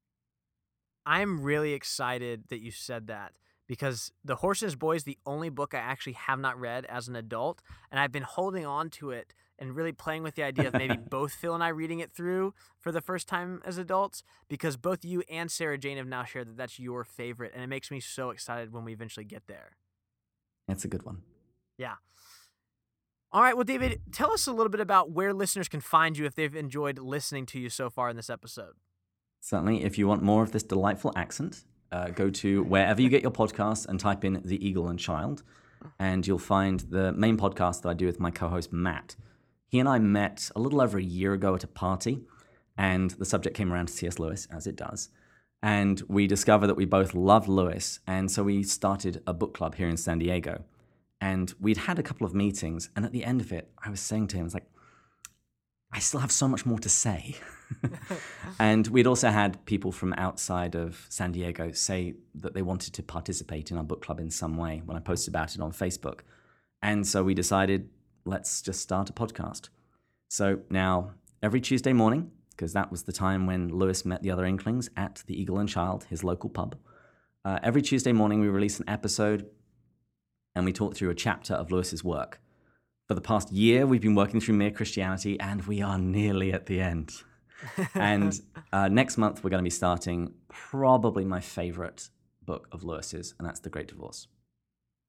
I'm really excited that you said that because The Horse and His Boy is the only book I actually have not read as an adult, and I've been holding on to it and really playing with the idea of maybe both Phil and I reading it through for the first time as adults because both you and Sarah Jane have now shared that that's your favorite, and it makes me so excited when we eventually get there. It's a good one. Yeah. All right, well, David, tell us a little bit about where listeners can find you if they've enjoyed listening to you so far in this episode. Certainly, if you want more of this delightful accent, uh, go to wherever you get your podcasts and type in The Eagle and Child, and you'll find the main podcast that I do with my co-host, Matt. He and I met a little over a year ago at a party, and the subject came around to C S. Lewis, as it does. And we discovered that we both loved Lewis, and so we started a book club here in San Diego. And we'd had a couple of meetings, and at the end of it, I was saying to him, I was like, I still have so much more to say. And we'd also had people from outside of San Diego say that they wanted to participate in our book club in some way when I posted about it on Facebook. And so we decided, let's just start a podcast. So now, every Tuesday morning, because that was the time when Lewis met the other Inklings at the Eagle and Child, his local pub, uh, every Tuesday morning we release an episode and we talk through a chapter of Lewis's work. For the past year, we've been working through Mere Christianity, and we are nearly at the end. And uh, next month, we're going to be starting probably my favorite book of Lewis's, and that's The Great Divorce.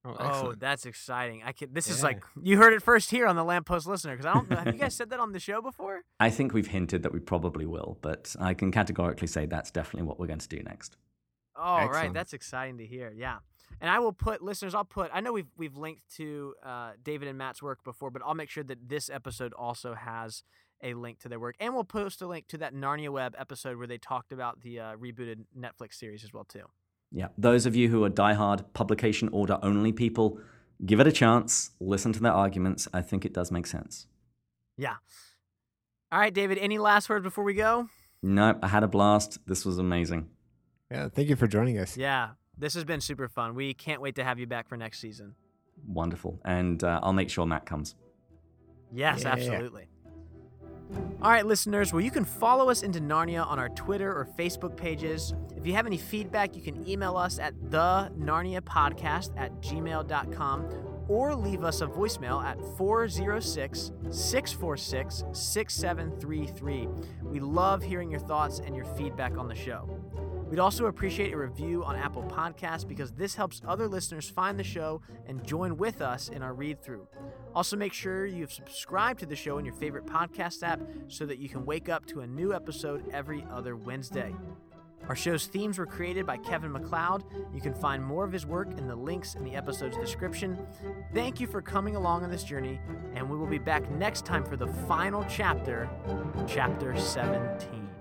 Oh, Oh, excellent. that's exciting! I can. This is Yeah. like you heard it first here on the Lamppost Listener. Because I don't know. Have you guys said that on the show before? I think we've hinted that we probably will, but I can categorically say that's definitely what we're going to do next. Oh, right. Excellent. That's exciting to hear. Yeah. And I will put listeners. I'll put. I know we've we've linked to uh, David and Matt's work before, but I'll make sure that this episode also has a link to their work, and we'll post a link to that Narnia Web episode where they talked about the uh, rebooted Netflix series as well too. Yeah, those of you who are diehard publication order only people, give it a chance. Listen to their arguments. I think it does make sense. Yeah. All right, David. Any last words before we go? No, I had a blast. This was amazing. Yeah, thank you for joining us. Yeah. This has been super fun. We can't wait to have you back for next season. Wonderful. And uh, I'll make sure Matt comes. Yes, Yeah. absolutely. All right, listeners. Well, you can follow us into Narnia on our Twitter or Facebook pages. If you have any feedback, you can email us at the narnia podcast at gmail dot com or leave us a voicemail at four oh six, six four six, six seven three three. We love hearing your thoughts and your feedback on the show. We'd also appreciate a review on Apple Podcasts because this helps other listeners find the show and join with us in our read-through. Also, make sure you've subscribed to the show in your favorite podcast app so that you can wake up to a new episode every other Wednesday. Our show's themes were created by Kevin MacLeod. You can find more of his work in the links in the episode's description. Thank you for coming along on this journey, and we will be back next time for the final chapter, Chapter seventeen.